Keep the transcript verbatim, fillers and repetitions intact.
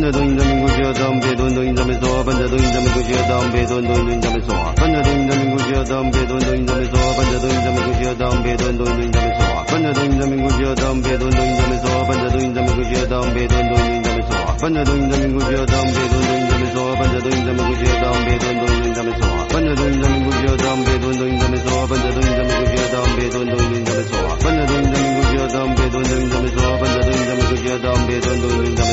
本者东印人民共和党北东东印人民说，本者东印人民共和党北东东印人民说，本者东印人民共和党北东东印人民说，本者东印人民共和党北东东印人民说，本者东印人民共和党北东东印人民说，本者东印人民共和党北东东印人民说，本者东印人民共和党北东东印人民说，本者东印人民共和党北东东印人民说，本者东印人民共和党北东东印人民说，本者东印人民共和党北东东印人民说，本者东印人民共和党北东东印人民说，本者东印人民共和党北东东印人民说。